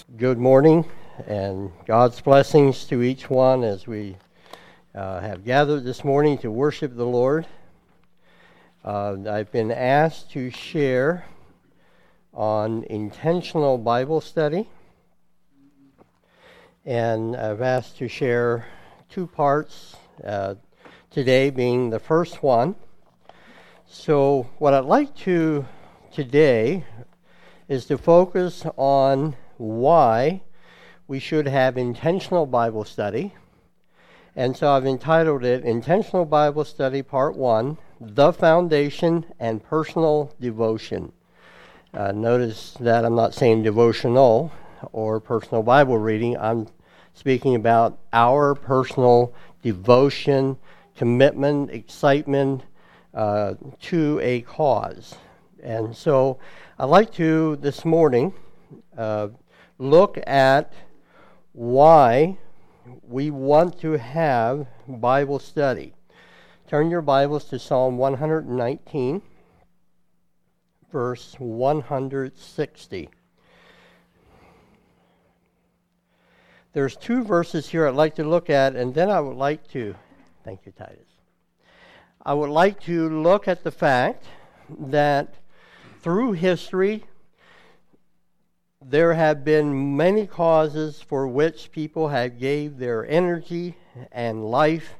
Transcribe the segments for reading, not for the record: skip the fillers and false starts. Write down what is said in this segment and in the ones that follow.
Good morning and God's blessings to each one as we have gathered this morning to worship the Lord. I've been asked to share on intentional Bible study, and I've asked to share two parts, today being the first one. So what I'd like to today is to focus on why we should have intentional Bible study. And so I've entitled it Intentional Bible Study Part 1, The Foundation and Personal Devotion. Notice that I'm not saying devotional or personal Bible reading. I'm speaking about our personal devotion, commitment, excitement to a cause. And so I'd like to, this morning, look at why we want to have Bible study. Turn your Bibles to Psalm 119, verse 160. There's two verses here I'd like to look at, and then I would like to, thank you, Titus. I would like to look at the fact that through history, there have been many causes for which people have gave their energy and life,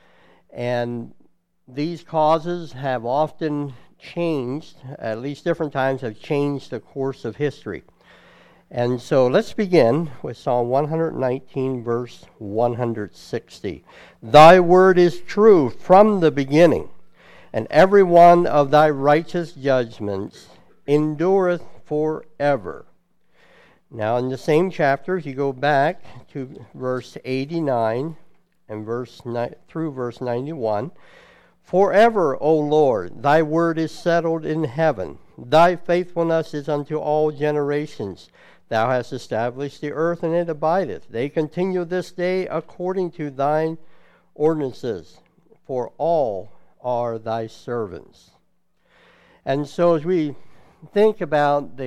and these causes have often changed, at least different times have changed the course of history. And so let's begin with Psalm 119, verse 160. Thy word is true from the beginning, and every one of thy righteous judgments endureth forever. Now, in the same chapter, if you go back to verse 89 and through verse 91, forever, O Lord, thy word is settled in heaven. Thy faithfulness is unto all generations. Thou hast established the earth, and it abideth. They continue this day according to thine ordinances, for all are thy servants. And so as we think about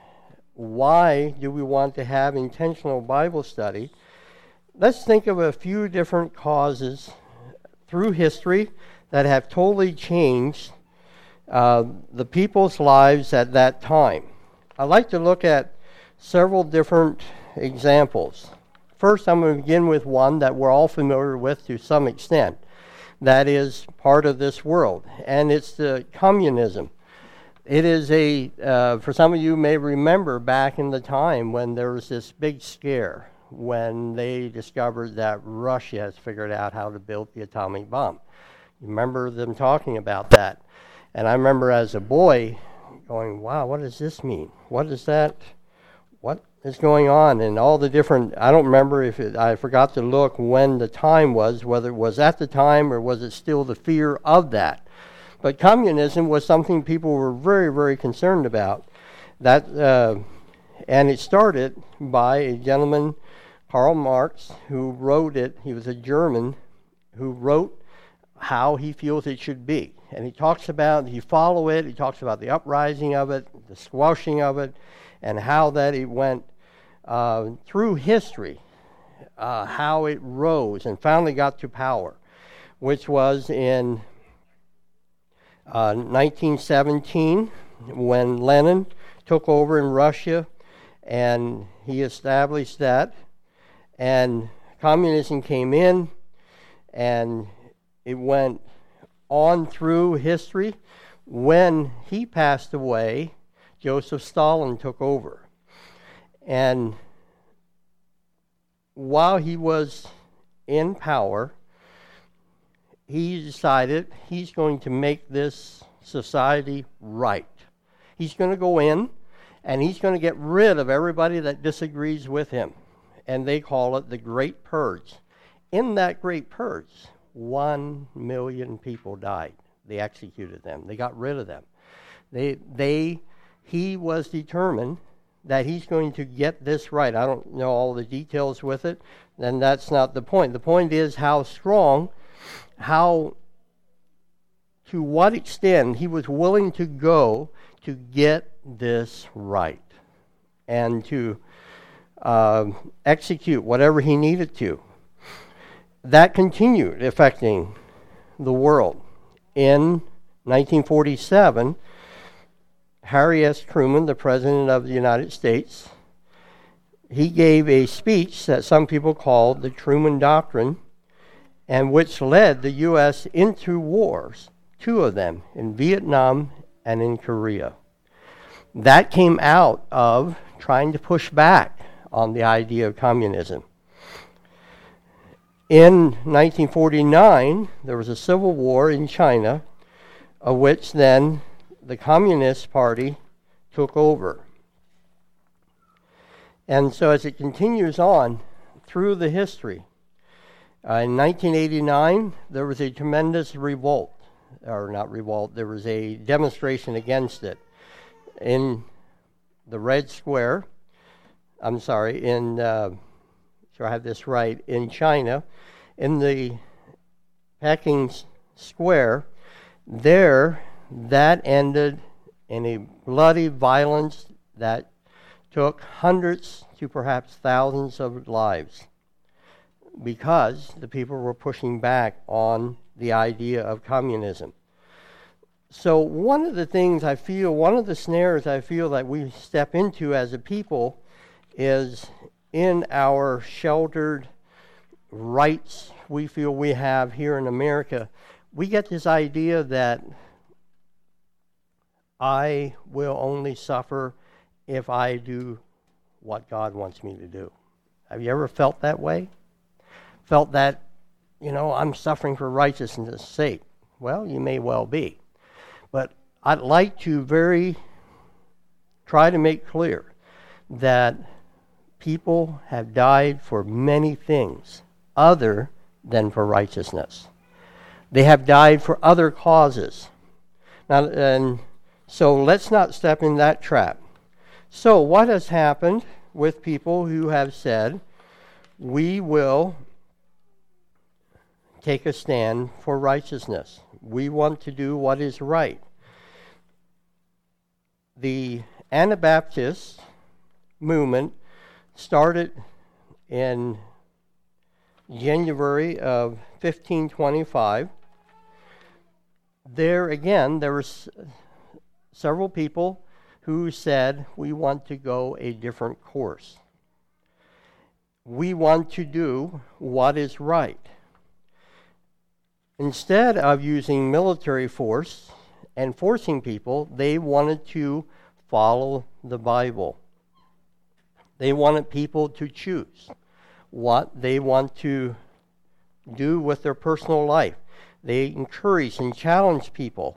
why do we want to have intentional Bible study, let's think of a few different causes through history that have totally changed the people's lives at that time. I'd like to look at several different examples. First, I'm going to begin with one that we're all familiar with to some extent. That is part of this world, and it's the communism. It is for some of you may remember back in the time when there was this big scare when they discovered that Russia has figured out how to build the atomic bomb. You remember them talking about that. And I remember as a boy going, wow, what does this mean? What is that? What is going on? And all the different, I don't remember I forgot to look when the time was, whether it was at the time or was it still the fear of that. But communism was something people were very, very concerned about. And it started by a gentleman, Karl Marx, who wrote it. He was a German who wrote how he feels it should be. And he talks about, he talks about the uprising of it, the squashing of it, and how that it went through history, how it rose and finally got to power, which was in 1917, when Lenin took over in Russia, and he established that, and communism came in, and it went on through history. When he passed away, Joseph Stalin took over, and while he was in power, he decided he's going to make this society right. He's going to go in and he's going to get rid of everybody that disagrees with him. And they call it the Great Purge. In that Great Purge, 1 million people died. They executed them. They got rid of them. He was determined that he's going to get this right. I don't know all the details with it, and that's not the point. The point is how strong, to what extent he was willing to go to get this right and to execute whatever he needed to. That continued affecting the world. In 1947, Harry S. Truman, the President of the United States, he gave a speech that some people called the Truman Doctrine, and which led the U.S. into wars, 2 of them, in Vietnam and in Korea. That came out of trying to push back on the idea of communism. In 1949, there was a civil war in China, of which then the Communist Party took over. And so as it continues on through the history, in 1989, there was a tremendous revolt, or not revolt, there was a demonstration against it in the Red Square, so I have this right, in China, in the Peking Square. There, that ended in a bloody violence that took hundreds to perhaps thousands of lives, because the people were pushing back on the idea of communism. So one of the snares I feel that we step into as a people is in our sheltered rights we feel we have here in America. We get this idea that I will only suffer if I do what God wants me to do. Have you ever felt that way? Felt that, I'm suffering for righteousness' sake? Well, you may well be. But I'd like to try to make clear that people have died for many things other than for righteousness. They have died for other causes. Now, and so let's not step in that trap. So what has happened with people who have said, we will take a stand for righteousness. We want to do what is right. The Anabaptist movement started in January of 1525. There were several people who said, we want to go a different course. We want to do what is right. Instead of using military force and forcing people, they wanted to follow the Bible. They wanted people to choose what they want to do with their personal life. They encourage and challenge people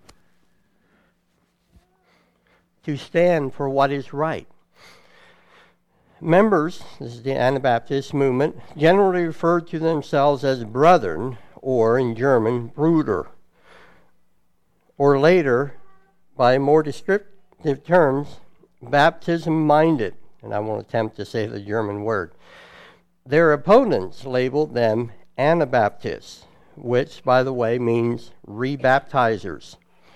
to stand for what is right. Members, this is the Anabaptist movement, generally referred to themselves as brethren, or in German, Bruder, or later, by more descriptive terms, baptism-minded, and I won't attempt to say the German word. Their opponents labeled them Anabaptists, which, by the way, means rebaptizers.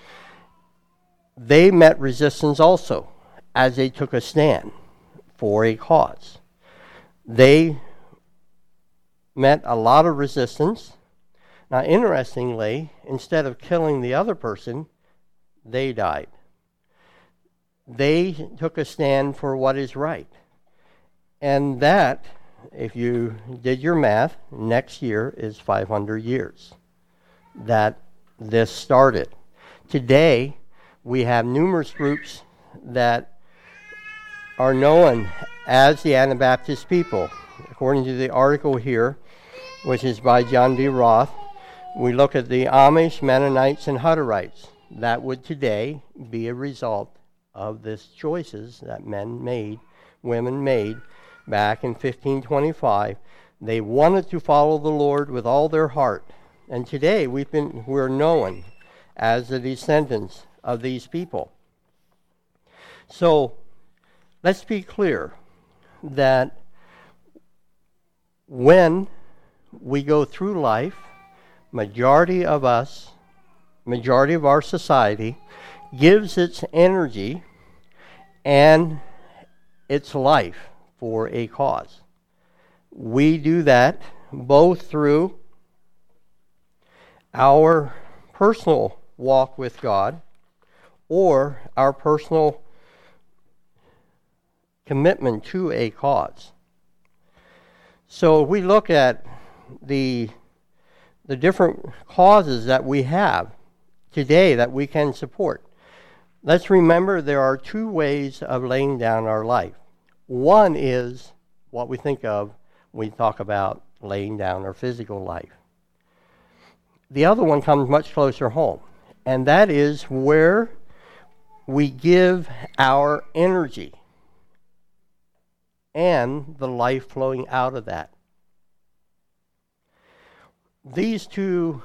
They met resistance also, as they took a stand for a cause. They met a lot of resistance. Now, interestingly, instead of killing the other person, they died. They took a stand for what is right. And that, if you did your math, next year is 500 years that this started. Today, we have numerous groups that are known as the Anabaptist people. According to the article here, which is by John D. Roth, we look at the Amish, Mennonites, and Hutterites. That would today be a result of these choices that men made, women made, back in 1525. They wanted to follow the Lord with all their heart. And today we're known as the descendants of these people. So let's be clear that when we go through life, majority of our society gives its energy and its life for a cause. We do that both through our personal walk with God or our personal commitment to a cause. So if we look at the different causes that we have today that we can support, let's remember there are two ways of laying down our life. One is what we think of when we talk about laying down our physical life. The other one comes much closer home, and that is where we give our energy and the life flowing out of that. These two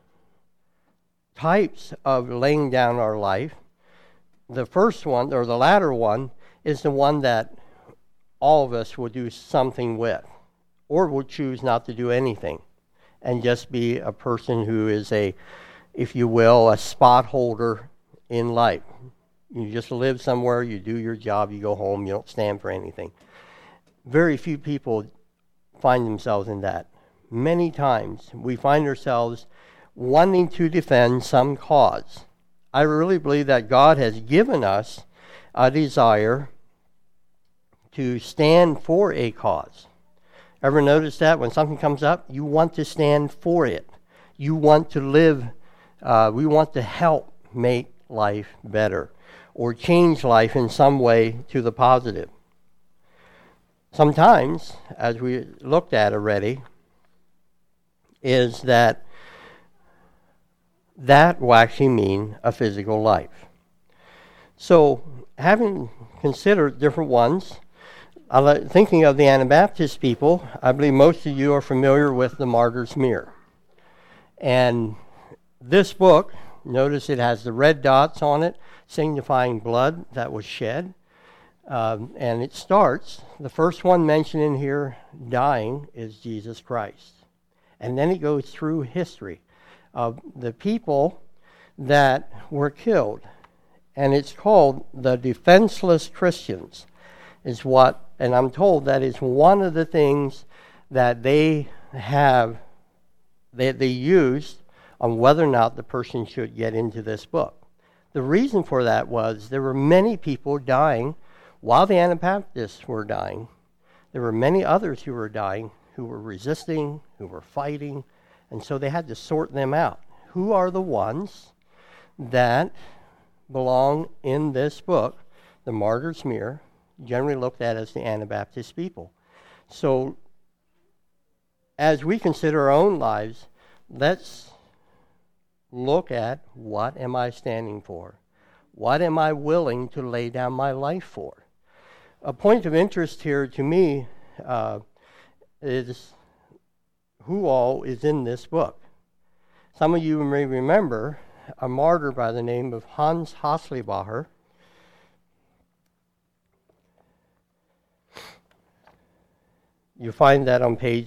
types of laying down our life, the first one, or the latter one, is the one that all of us will do something with, or will choose not to do anything, and just be a person who is a, if you will, a spot holder in life. You just live somewhere, you do your job, you go home, you don't stand for anything. Very few people find themselves in that. Many times we find ourselves wanting to defend some cause. I really believe that God has given us a desire to stand for a cause. Ever notice that when something comes up, you want to stand for it. You want to live, we want to help make life better or change life in some way to the positive. Sometimes, as we looked at already, is that will actually mean a physical life. So, having considered different ones, thinking of the Anabaptist people, I believe most of you are familiar with the Martyr's Mirror. And this book, notice it has the red dots on it, signifying blood that was shed. And it starts, the first one mentioned in here, dying, is Jesus Christ. And then it goes through history of the people that were killed. And it's called the defenseless Christians, is what, and I'm told that is one of the things that they have, that they used on whether or not the person should get into this book. The reason for that was there were many people dying while the Anabaptists were dying. There were many others who were dying, who were resisting, who were fighting, and so they had to sort them out. Who are the ones that belong in this book, the Martyr's Mirror, generally looked at as the Anabaptist people? So, as we consider our own lives, let's look at what am I standing for? What am I willing to lay down my life for? A point of interest here to me is who all is in this book. Some of you may remember a martyr by the name of Hans Haslibacher. You find that on page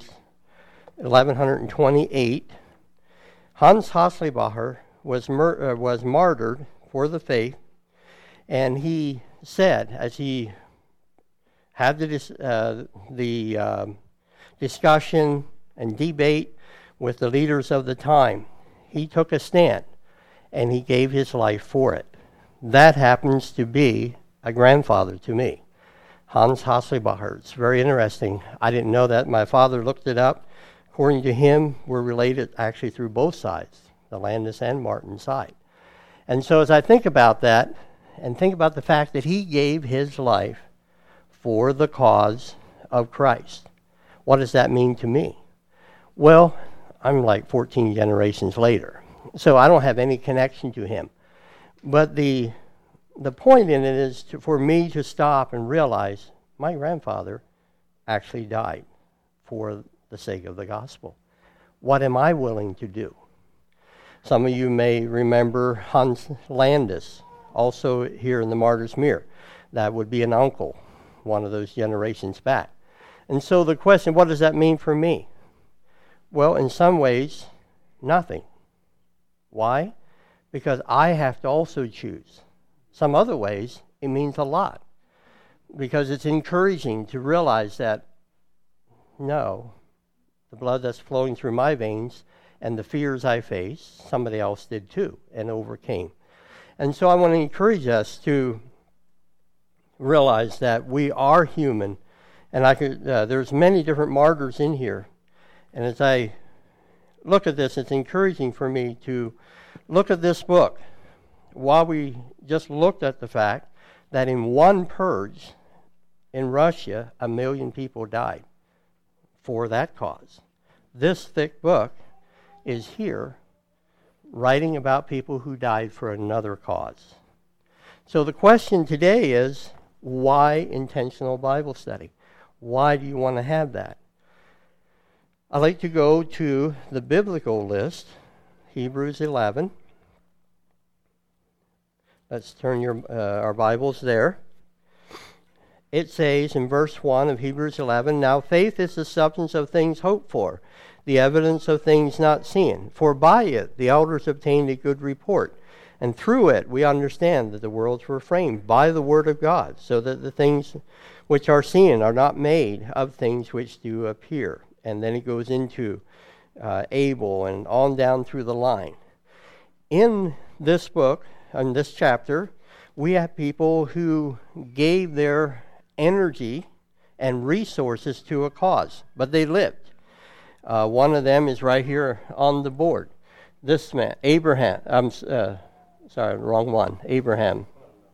1128. Hans Haslibacher was martyred for the faith, and he said, as he had the discussion and debate with the leaders of the time, he took a stand, and he gave his life for it. That happens to be a grandfather to me, Hans Haslibacher. It's very interesting. I didn't know that. My father looked it up. According to him, we're related actually through both sides, the Landis and Martin side. And so as I think about that, and think about the fact that he gave his life for the cause of Christ, what does that mean to me? Well, I'm like 14 generations later, so I don't have any connection to him. But the point in it is for me to stop and realize my grandfather actually died for the sake of the gospel. What am I willing to do? Some of you may remember Hans Landis, also here in the Martyr's Mirror. That would be an uncle, one of those generations back. And so the question, what does that mean for me? Well, in some ways, nothing. Why? Because I have to also choose. Some other ways, it means a lot. because it's encouraging to realize that, no, the blood that's flowing through my veins and the fears I face, somebody else did too and overcame. And so I want to encourage us to realize that we are human, and there's many different martyrs in here. And as I look at this, it's encouraging for me to look at this book while we just looked at the fact that in one purge in Russia, 1 million people died for that cause. This thick book is here writing about people who died for another cause. So the question today is, why intentional Bible study? Why do you want to have that? I'd like to go to the biblical list, Hebrews 11. Let's turn our Bibles there. It says in verse 1 of Hebrews 11, "Now faith is the substance of things hoped for, the evidence of things not seen. For by it the elders obtained a good report. And through it we understand that the worlds were framed by the word of God, so that the things which are seen are not made of things which do appear." And then he goes into Abel and on down through the line. In this book, in this chapter, we have people who gave their energy and resources to a cause, but they lived. One of them is right here on the board. This man, Abraham. Wrong one. Abraham.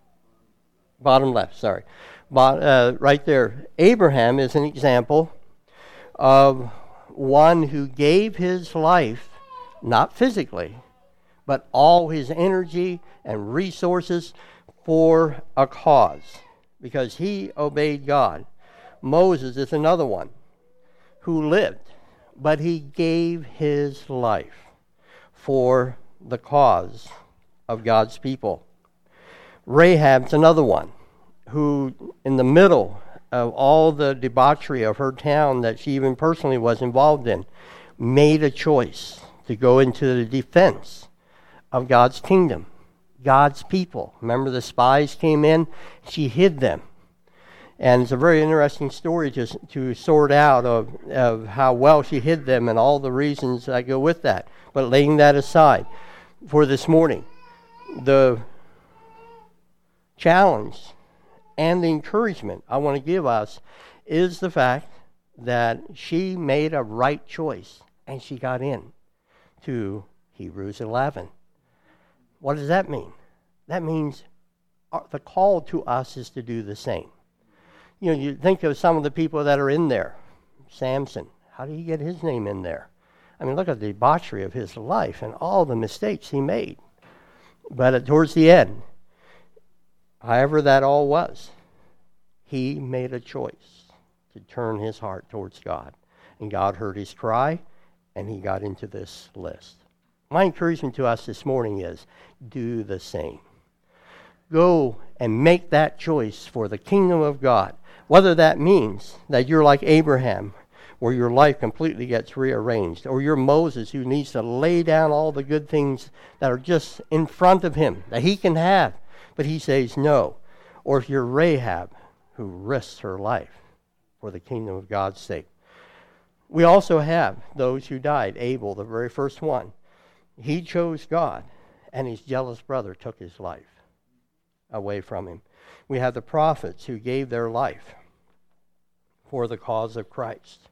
Bottom left, sorry. Right there. Abraham is an example of one who gave his life, not physically, but all his energy and resources for a cause, because he obeyed God. Moses is another one who lived, but he gave his life for the cause of God's people. Rahab's another one who, in the middle of all the debauchery of her town that she even personally was involved in, made a choice to go into the defense of God's kingdom, God's people. Remember, the spies came in, she hid them. And it's a very interesting story to sort out of how well she hid them and all the reasons that go with that. But laying that aside for this morning, the challenge and the encouragement I want to give us is the fact that she made a right choice and she got in to Hebrews 11. What does that mean? That means the call to us is to do the same. You know, you think of some of the people that are in there. Samson, how did he get his name in there? I mean, look at the debauchery of his life and all the mistakes he made. But towards the end, however that all was, he made a choice to turn his heart towards God. And God heard his cry, and he got into this list. My encouragement to us this morning is, do the same. Go and make that choice for the kingdom of God. Whether that means that you're like Abraham, where your life completely gets rearranged, or you're Moses, who needs to lay down all the good things that are just in front of him, that he can have, but he says no. Or if you're Rahab, who risks her life for the kingdom of God's sake. We also have those who died. Abel, the very first one. He chose God, and his jealous brother took his life away from him. We have the prophets who gave their life for the cause of Christ.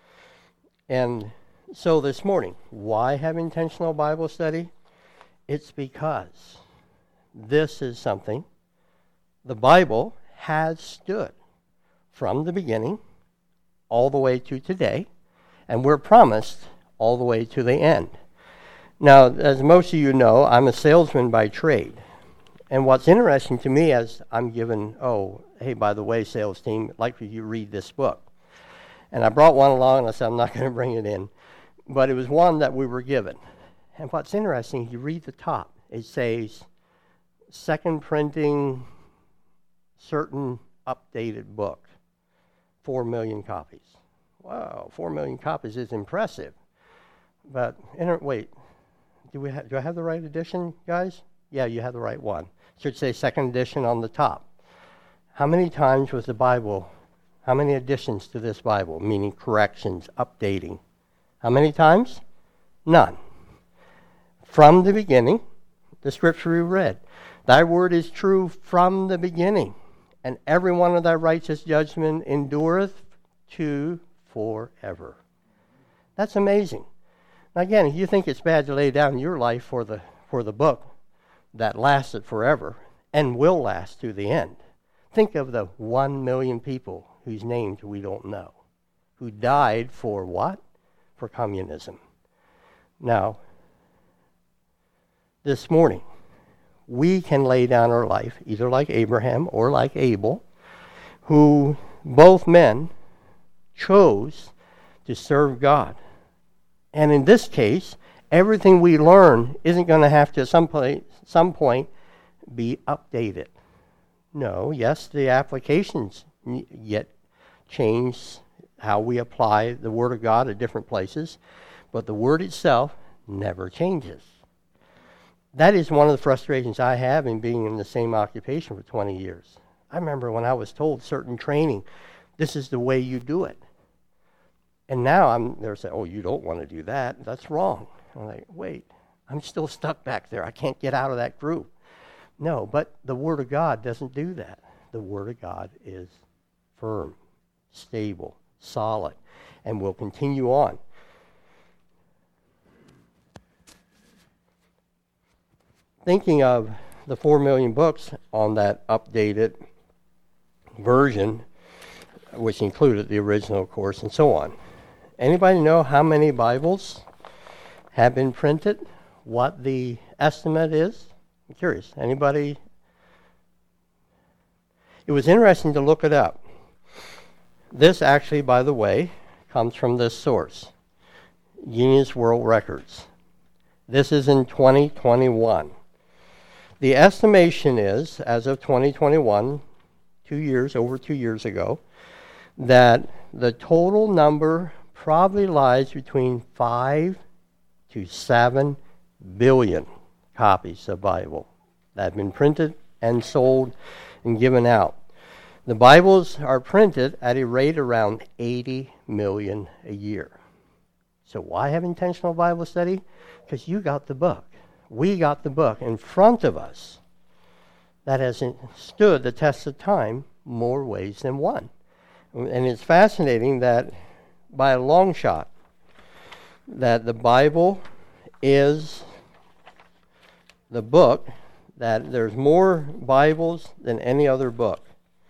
And so this morning, why have intentional Bible study? It's because this is something the Bible has stood from the beginning all the way to today, and we're promised all the way to the end. Now, as most of you know, I'm a salesman by trade. And what's interesting to me as I'm given, hey, by the way, sales team, I'd like for you to read this book. And I brought one along, and I said, I'm not going to bring it in. But it was one that we were given. And what's interesting, if you read the top, it says, second printing, certain updated book, 4 million copies. Wow, 4 million copies is impressive. But, wait, do I have the right edition, guys? Yeah, you have the right one. It should say second edition on the top. How many times was the Bible, how many additions to this Bible, meaning corrections, updating? How many times? None. From the beginning, the scripture we read, thy word is true from the beginning, and every one of thy righteous judgment endureth to forever. That's amazing. Now again, if you think it's bad to lay down your life for the book that lasted forever and will last to the end, think of the 1 million people whose names we don't know, who died for what? For communism. Now, this morning, we can lay down our life, either like Abraham or like Abel, who both men chose to serve God. And in this case, everything we learn isn't going to have to at some point be updated. No, yes, the applications yet change how we apply the Word of God at different places, but the Word itself never changes. That is one of the frustrations I have in being in the same occupation for 20 years. I remember when I was told certain training, this is the way you do it. And now they're saying, oh, you don't want to do that. That's wrong. I'm like, wait, I'm still stuck back there. I can't get out of that group. No, but the Word of God doesn't do that. The Word of God is firm, stable, solid, and will continue on. Thinking of the 4 million books on that updated version, which included the original, of course, and so on. Anybody know how many Bibles have been printed? What the estimate is? I'm curious. Anybody? It was interesting to look it up. This actually, by the way, comes from this source, Guinness World Records. This is in 2021. The estimation is, as of 2021, over 2 years ago, that the total number probably lies between 5 to 7 billion copies of Bible that have been printed and sold and given out. The Bibles are printed at a rate around 80 million a year. So why have intentional Bible study? Because you got the book. We got the book in front of us that has stood the test of time more ways than one. And it's fascinating that by a long shot that the Bible is the book that there's more Bibles than any other book.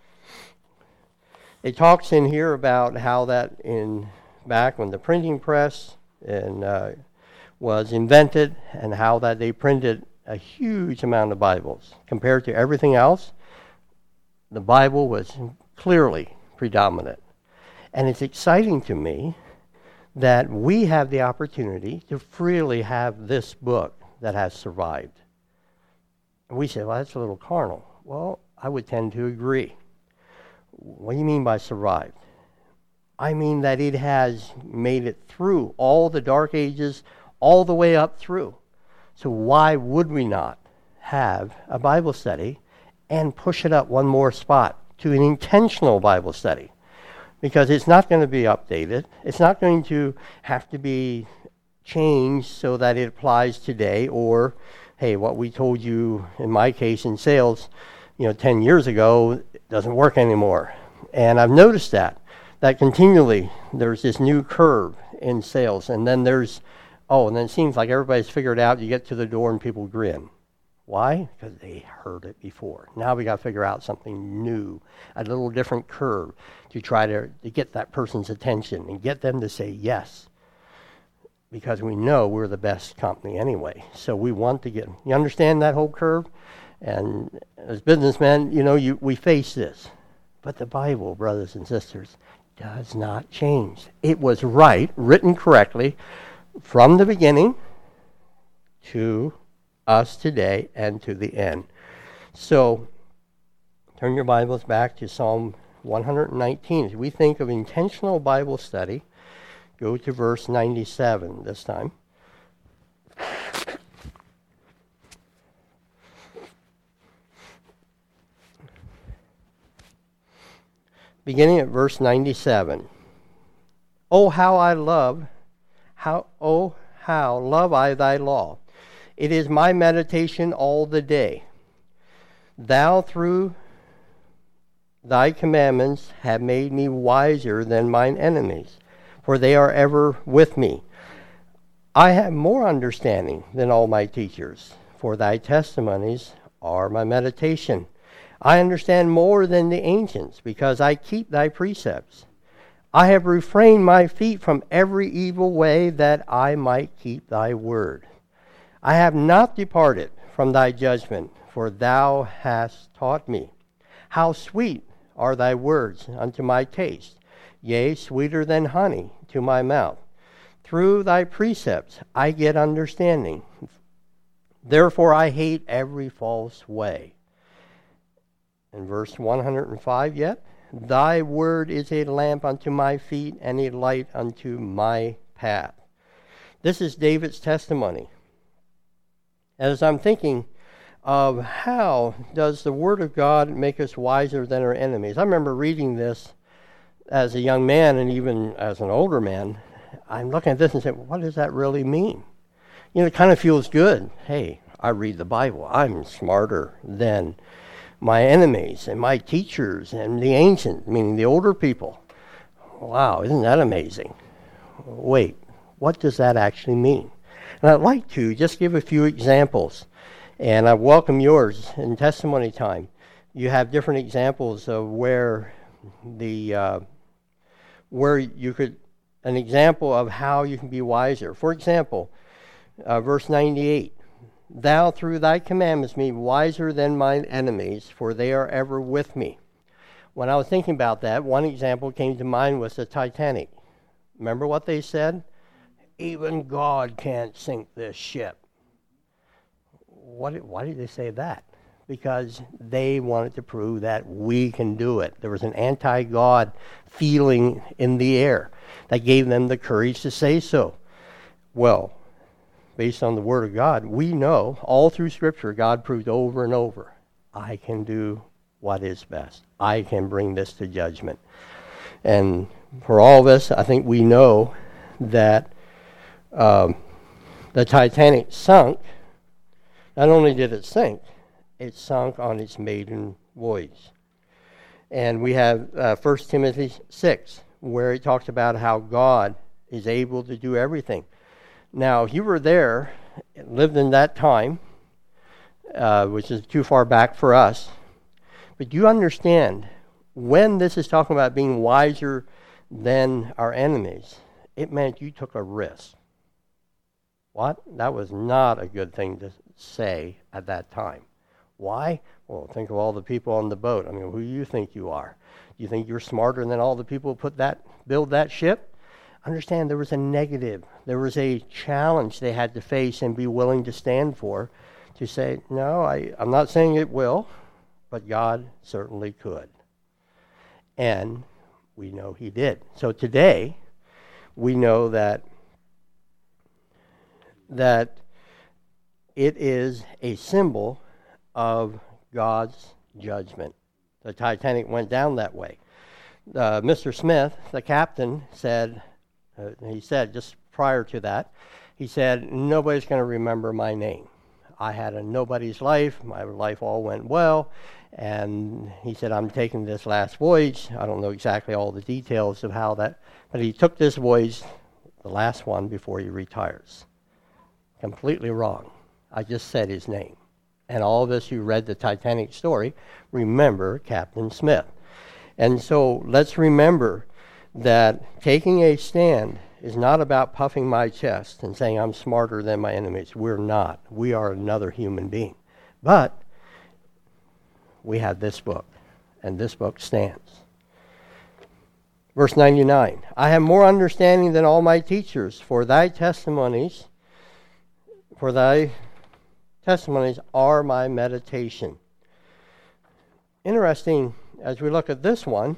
It talks in here about how that back when the printing press was invented and how that they printed a huge amount of Bibles. Compared to everything else, the Bible was clearly predominant. And it's exciting to me that we have the opportunity to freely have this book that has survived. And we say, well, that's a little carnal. Well, I would tend to agree. What do you mean by survived? I mean that it has made it through all the dark ages, all the way up through. So why would we not have a Bible study and push it up one more spot to an intentional Bible study? Because it's not going to be updated. It's not going to have to be changed so that it applies today, or, hey, what we told you, in my case, in sales, 10 years ago, doesn't work anymore. And I've noticed that continually there's this new curve in sales, and then and then it seems like everybody's figured out, you get to the door and people grin. Why? Because they heard it before. Now we got to figure out something new, a little different curve to try to get that person's attention and get them to say yes. Because we know we're the best company anyway. So we want to you understand that whole curve? And as businessmen, we face this. But the Bible, brothers and sisters, does not change. It was written correctly, from the beginning to us today and to the end. So, turn your Bibles back to Psalm 119. As we think of intentional Bible study, go to verse 97 this time. beginning at verse 97. How love I thy law. It is my meditation all the day. Thou through thy commandments have made me wiser than mine enemies, for they are ever with me. I have more understanding than all my teachers, for thy testimonies are my meditation. I understand more than the ancients, because I keep thy precepts. I have refrained my feet from every evil way, that I might keep thy word. I have not departed from thy judgment, for thou hast taught me. How sweet are thy words unto my taste, yea, sweeter than honey to my mouth. Through thy precepts I get understanding. Therefore I hate every false way. In verse 105 yet, thy word is a lamp unto my feet and a light unto my path. This is David's testimony. As I'm thinking of how does the word of God make us wiser than our enemies, I remember reading this as a young man and even as an older man. I'm looking at this and saying, what does that really mean? You know, it kind of feels good. Hey, I read the Bible. I'm smarter than my enemies and my teachers and the ancient, meaning the older people. Wow, isn't that amazing? Wait, what does that actually mean? And I'd like to just give a few examples, and I welcome yours in testimony time. You have different examples of where you could, an example of how you can be wiser. For example, verse 98. Thou through thy commandments made me wiser than mine enemies, for they are ever with me. When I was thinking about that, one example came to mind was the Titanic. Remember what they said? Even God can't sink this ship. Why did they say that? Because they wanted to prove that we can do it. There was an anti-God feeling in the air that gave them the courage to say so. Well, based on the Word of God, we know all through Scripture, God proved over and over, I can do what is best. I can bring this to judgment. And for all of us, I think we know that the Titanic sunk. Not only did it sink, it sunk on its maiden voyage. And we have 1 Timothy 6, where it talks about how God is able to do everything. Now, if you were there, lived in that time, which is too far back for us, but you understand, when this is talking about being wiser than our enemies, it meant you took a risk. What? That was not a good thing to say at that time. Why? Well, think of all the people on the boat. I mean, who do you think you are? Do you think you're smarter than all the people who build that ship? Understand, there was a negative. There was a challenge they had to face and be willing to stand for, to say, no, I'm not saying it will, but God certainly could. And we know he did. So today, we know that it is a symbol of God's judgment. The Titanic went down that way. Mr. Smith, the captain, said, he said just prior to that, he said, nobody's going to remember my name. I had a nobody's life. My life all went well. And he said, I'm taking this last voyage. I don't know exactly all the details of how that, but he took this voyage, the last one, before he retires. Completely wrong. I just said his name. And all of us who read the Titanic story remember Captain Smith. And so let's remember that taking a stand is not about puffing my chest and saying I'm smarter than my enemies. We're not. We are another human being. But we have this book, and this book stands. Verse 99, I have more understanding than all my teachers, for thy testimonies are my meditation. Interesting, as we look at this one,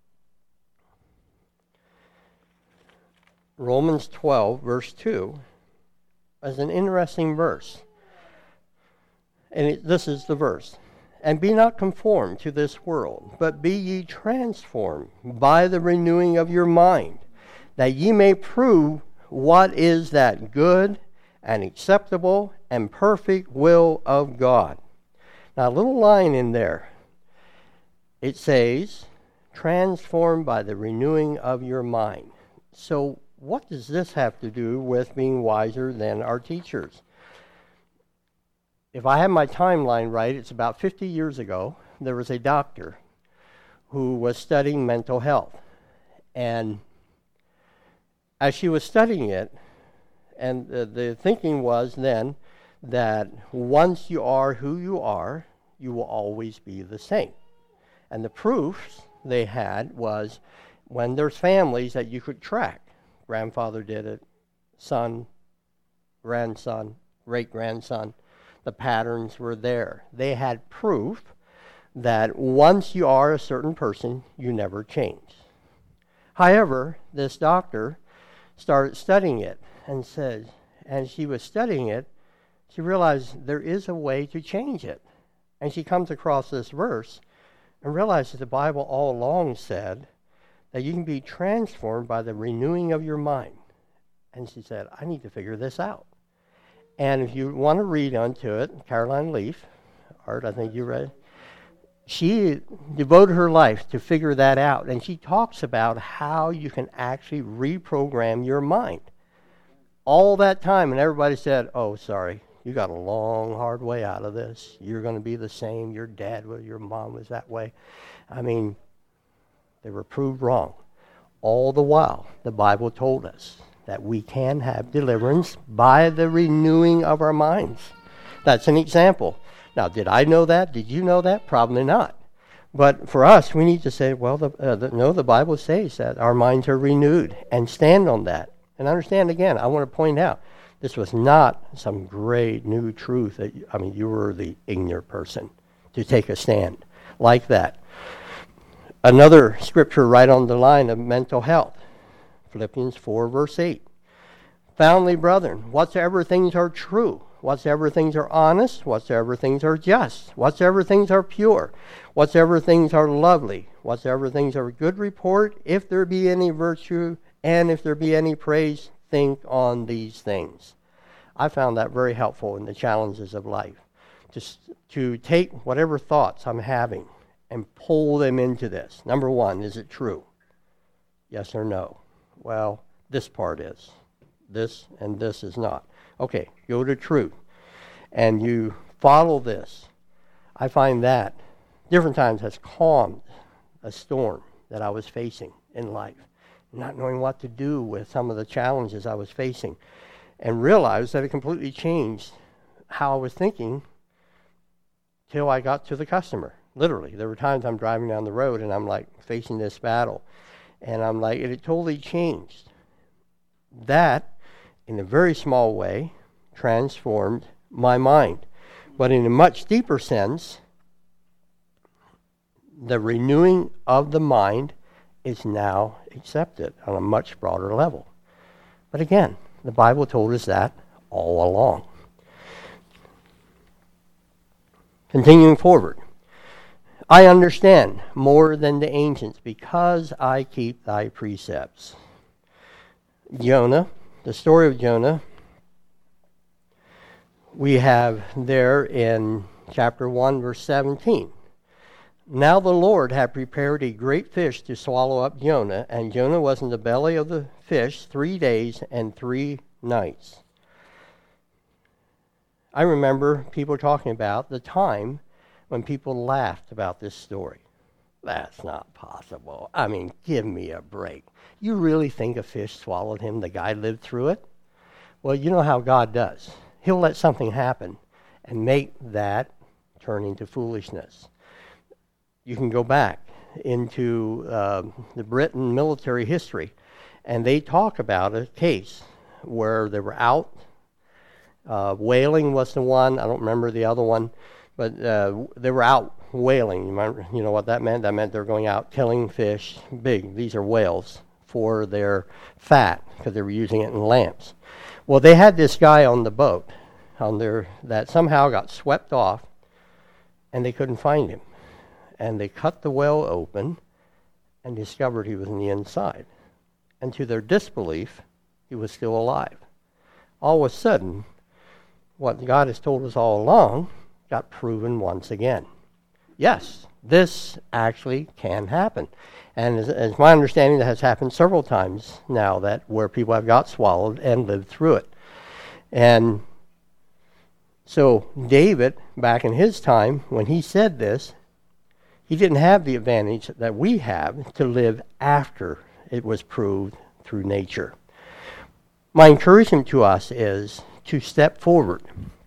Romans 12, verse 2, is an interesting verse. And this is the verse. And be not conformed to this world, but be ye transformed by the renewing of your mind, that ye may prove what is that good and acceptable and perfect will of God. Now, a little line in there. It says, transformed by the renewing of your mind. So what does this have to do with being wiser than our teachers? If I have my timeline right, it's about 50 years ago, there was a doctor who was studying mental health. And as she was studying it, and the thinking was then that once you are who you are, you will always be the same. And the proofs they had was when there's families that you could track. Grandfather did it, son, grandson, great-grandson. The patterns were there. They had proof that once you are a certain person, you never change. However, this doctor started studying it and she was studying it, she realized there is a way to change it. And she comes across this verse and realizes the Bible all along said that you can be transformed by the renewing of your mind. And she said, I need to figure this out. And if you want to read onto it, Caroline Leaf, Art, I think you read, she devoted her life to figure that out. And she talks about how you can actually reprogram your mind. All that time, and everybody said, oh, sorry, you got a long, hard way out of this. You're going to be the same. Your dad was, your mom was that way. I mean, they were proved wrong. All the while, the Bible told us that we can have deliverance by the renewing of our minds. That's an example. Now, did I know that? Did you know that? Probably not. But for us, we need to say, well, the Bible says that our minds are renewed, and stand on that. And understand, again, I want to point out, this was not some great new truth that, you were the ignorant person to take a stand like that. Another scripture right on the line of mental health, Philippians 4, verse 8. Finally, brethren, whatsoever things are true, whatsoever things are honest, whatsoever things are just, whatsoever things are pure, whatsoever things are lovely, whatsoever things are good report, if there be any virtue, and if there be any praise, think on these things. I found that very helpful in the challenges of life. Just to take whatever thoughts I'm having and pull them into this. Number one, is it true? Yes or no? Well, this part is. This and this is not. Okay, go to truth. And you follow this. I find that different times has calmed a storm that I was facing in life. Not knowing what to do with some of the challenges I was facing. And realized that it completely changed how I was thinking till I got to the customer. Literally, there were times I'm driving down the road and I'm like facing this battle. And I'm like, it totally changed. That, in a very small way, transformed my mind. But in a much deeper sense, the renewing of the mind is now accepted on a much broader level. But again, the Bible told us that all along. Continuing forward. I understand more than the ancients because I keep thy precepts. Jonah, the story of Jonah, we have there in chapter 1, verse 17. Now the Lord had prepared a great fish to swallow up Jonah, and Jonah was in the belly of the fish 3 days and 3 nights. I remember people talking about the time when people laughed about this story. That's not possible. Give me a break. You really think a fish swallowed him? The guy lived through it? Well, you know how God does. He'll let something happen and make that turn into foolishness. You can go back into the Britain military history, and they talk about a case where they were out. Whaling was the one. I don't remember the other one. But they were out whaling. You know what that meant? That meant they're going out killing fish, big. These are whales, for their fat, because they were using it in lamps. Well, they had this guy on the boat that somehow got swept off and they couldn't find him. And they cut the well open and discovered he was on the inside. And to their disbelief, he was still alive. All of a sudden, what God has told us all along got proven once again. Yes, this actually can happen. And as my understanding, that has happened several times now, that where people have got swallowed and lived through it. And so David, back in his time, when he said this, he didn't have the advantage that we have to live after it was proved through nature. My encouragement to us is to step forward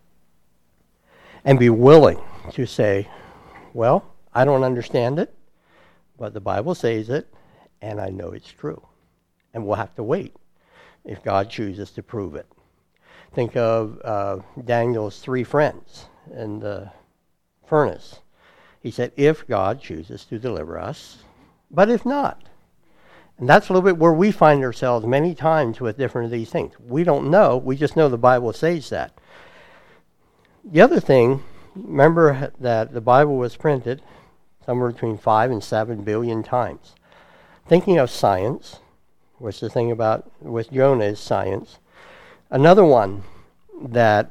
and be willing to say, well, I don't understand it, but the Bible says it, and I know it's true. And we'll have to wait if God chooses to prove it. Think of Daniel's 3 friends in the furnace. He said, if God chooses to deliver us, but if not. And that's a little bit where we find ourselves many times with different of these things. We don't know. We just know the Bible says that. The other thing, remember that the Bible was printed somewhere between 5 and 7 billion times. Thinking of science, which the thing about with Jonah is science. Another one that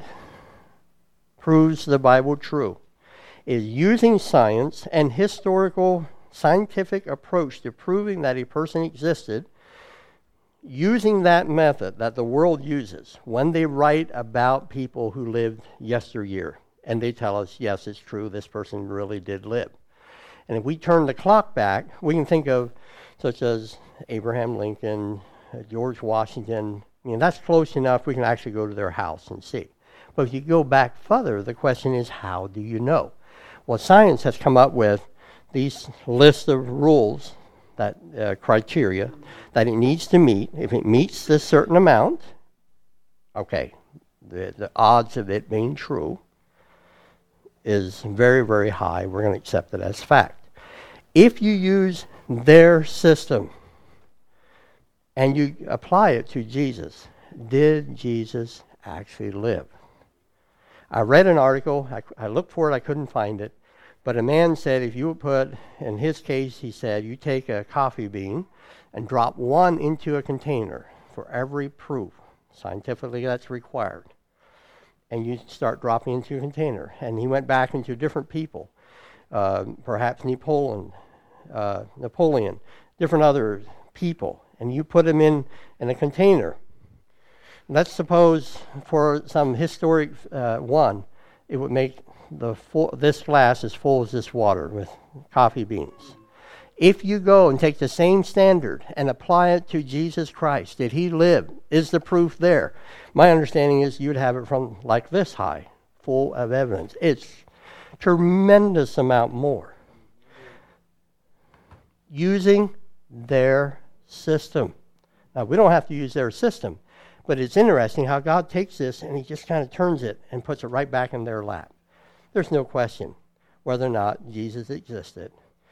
proves the Bible true is using science and historical scientific approach to proving that a person existed, using that method that the world uses when they write about people who lived yesteryear. And they tell us, yes, it's true, this person really did live. And if we turn the clock back, we can think of such as Abraham Lincoln, George Washington. I mean, that's close enough we can actually go to their house and see. But if you go back further, the question is, how do you know? Well, science has come up with these lists of rules, that criteria, that it needs to meet. If it meets this certain amount, okay, the odds of it being true is very, very high. We're going to accept it as fact. If you use their system and you apply it to Jesus, did Jesus actually live? I read an article, I looked for it, I couldn't find it, but a man said if you would put, in his case, he said, you take a coffee bean and drop one into a container for every proof, scientifically that's required, and you start dropping into a container. And he went back into different people, perhaps Napoleon, different other people, and you put them in a container. Let's suppose for some historic one, it would make this glass as full as this water with coffee beans. If you go and take the same standard and apply it to Jesus Christ, did he live? Is the proof there? My understanding is you'd have it from like this high, full of evidence. It's tremendous amount more. Using their system. Now, we don't have to use their system, but it's interesting how God takes this and he just kind of turns it and puts it right back in their lap. There's no question whether or not Jesus existed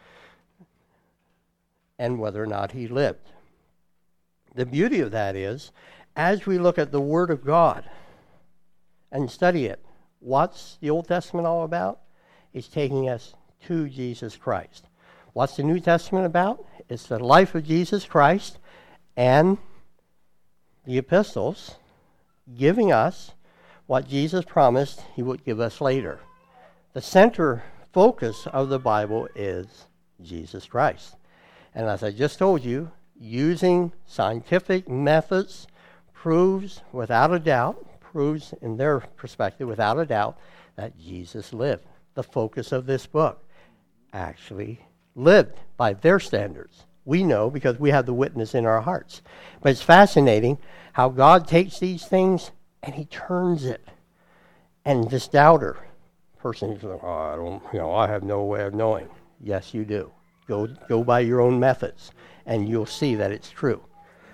and whether or not he lived. The beauty of that is, as we look at the Word of God and study it, what's the Old Testament all about? It's taking us to Jesus Christ. What's the New Testament about? It's the life of Jesus Christ and the epistles giving us what Jesus promised he would give us later. The center focus of the Bible is Jesus Christ. And as I just told you, using scientific methods proves without a doubt, proves in their perspective without a doubt, that Jesus lived. The focus of this book actually lived by their standards. We know because we have the witness in our hearts. But it's fascinating how God takes these things and he turns it. And this doubter person is like, I have no way of knowing. Yes, you do. Go by your own methods, and you'll see that it's true.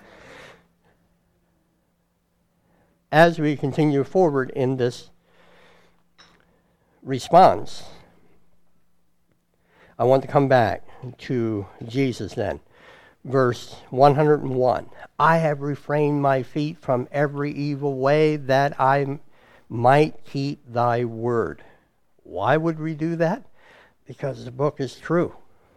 As we continue forward in this response, I want to come back to Jesus then. Verse 101. I have refrained my feet from every evil way that I might keep thy word. Why would we do that? Because the book is true.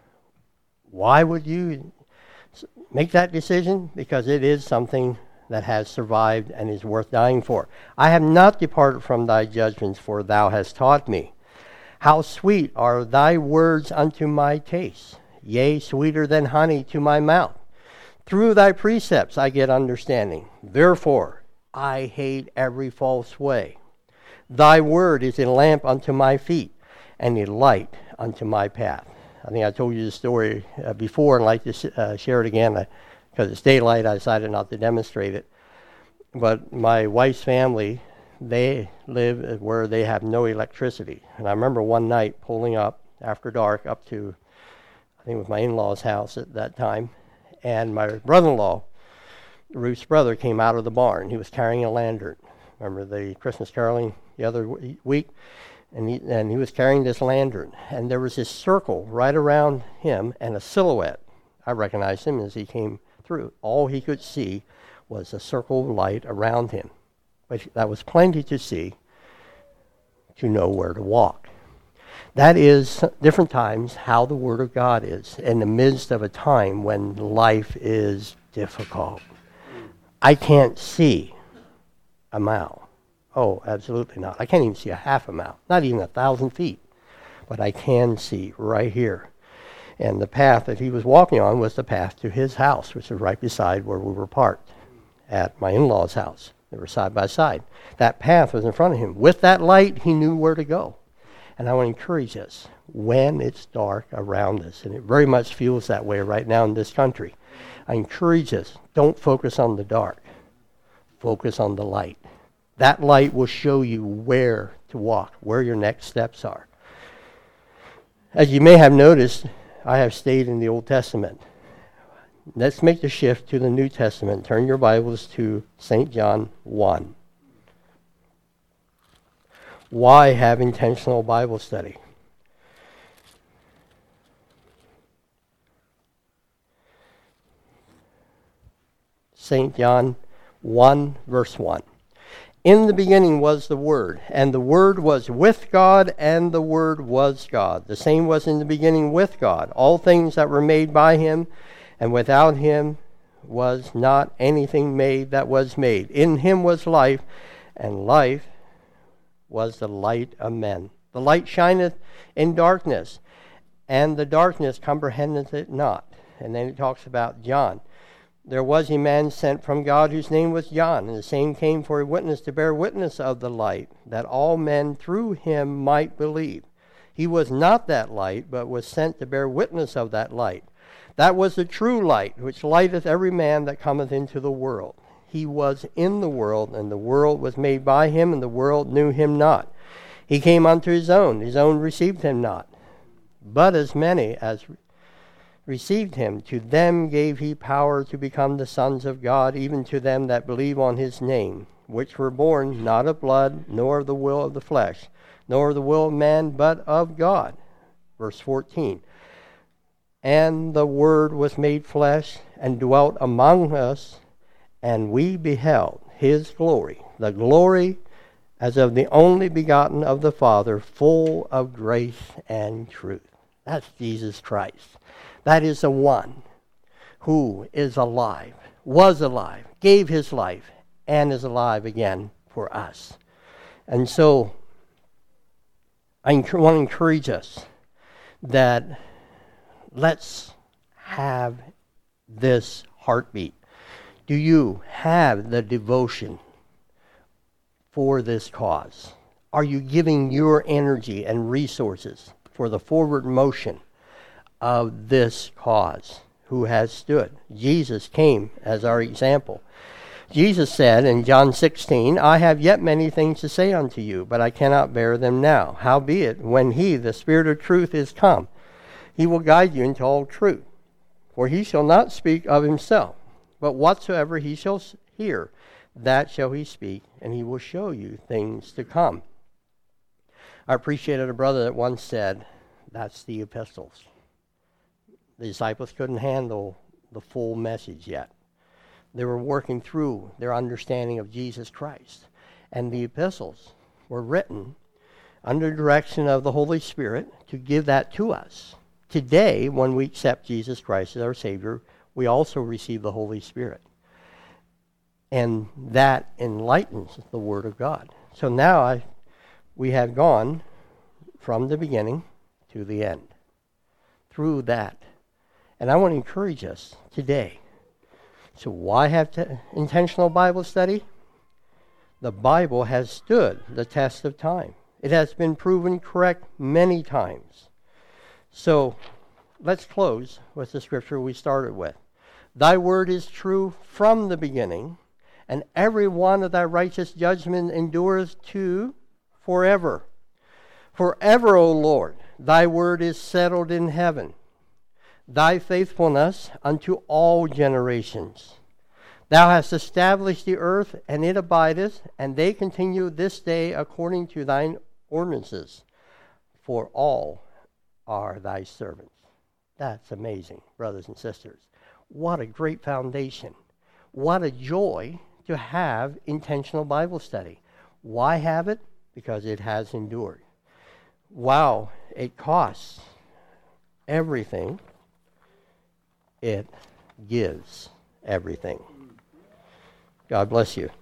Why would you make that decision? Because it is something that has survived and is worth dying for. I have not departed from thy judgments, for thou hast taught me. How sweet are thy words unto my taste, yea, sweeter than honey to my mouth. Through thy precepts I get understanding. Therefore I hate every false way. Thy word is a lamp unto my feet, and a light unto my path. I think I told you the story before, and I'd like to share it again. Because it's daylight, I decided not to demonstrate it. But my wife's family, they live where they have no electricity. And I remember one night pulling up after dark up to, I think it was my in-laws' house at that time, and my brother-in-law, Ruth's brother, came out of the barn. He was carrying a lantern. Remember the Christmas caroling the other week? And he was carrying this lantern. And there was this circle right around him and a silhouette. I recognized him as he came through. All he could see was a circle of light around him. But that was plenty to see to know where to walk. That is different times how the Word of God is in the midst of a time when life is difficult. I can't see a mile. Oh, absolutely not. I can't even see a half a mile, not even 1,000 feet. But I can see right here. And the path that he was walking on was the path to his house, which was right beside where we were parked at my in-laws' house. They were side by side. That path was in front of him. With that light, he knew where to go. And I want to encourage us, when it's dark around us, and it very much feels that way right now in this country, I encourage us, don't focus on the dark. Focus on the light. That light will show you where to walk, where your next steps are. As you may have noticed, I have stayed in the Old Testament. Let's make the shift to the New Testament. Turn your Bibles to St. John 1. Why have intentional Bible study? St. John 1, verse 1. In the beginning was the Word, and the Word was with God, and the Word was God. The same was in the beginning with God. All things that were made by him, and without him was not anything made that was made. In him was life, and life was the light of men. The light shineth in darkness, and the darkness comprehendeth it not. And then it talks about John. There was a man sent from God whose name was John, and the same came for a witness to bear witness of the light, that all men through him might believe. He was not that light, but was sent to bear witness of that light. That was the true light, which lighteth every man that cometh into the world. He was in the world, and the world was made by him, and the world knew him not. He came unto his own received him not. But as many as received him, to them gave he power to become the sons of God, even to them that believe on his name, which were born not of blood, nor of the will of the flesh, nor of the will of man, but of God. Verse 14. And the Word was made flesh, and dwelt among us, and we beheld his glory, the glory as of the only begotten of the Father, full of grace and truth. That's Jesus Christ. That is the one who is alive, was alive, gave his life, and is alive again for us. And so I want to encourage us that let's have this heartbeat. Do you have the devotion for this cause? Are you giving your energy and resources for the forward motion of this cause? Who has stood? Jesus came as our example. Jesus said in John 16, I have yet many things to say unto you, but I cannot bear them now. Howbeit, when he, the Spirit of truth, is come, he will guide you into all truth. For he shall not speak of himself, but whatsoever he shall hear, that shall he speak, and he will show you things to come. I appreciated a brother that once said, that's the epistles. The disciples couldn't handle the full message yet. They were working through their understanding of Jesus Christ. And the epistles were written under direction of the Holy Spirit to give that to us. Today, when we accept Jesus Christ as our Savior, we also receive the Holy Spirit. And that enlightens the Word of God. So now we have gone from the beginning to the end through that. And I want to encourage us today. So why have intentional Bible study? The Bible has stood the test of time. It has been proven correct many times. So let's close with the scripture we started with. Thy word is true from the beginning, and every one of thy righteous judgment endures to forever. Forever, O Lord, thy word is settled in heaven. Thy faithfulness unto all generations. Thou hast established the earth, and it abideth, and they continue this day according to thine ordinances. For all are thy servants. That's amazing, brothers and sisters. What a great foundation. What a joy to have intentional Bible study. Why have it? Because it has endured. Wow, it costs everything. It gives everything. God bless you.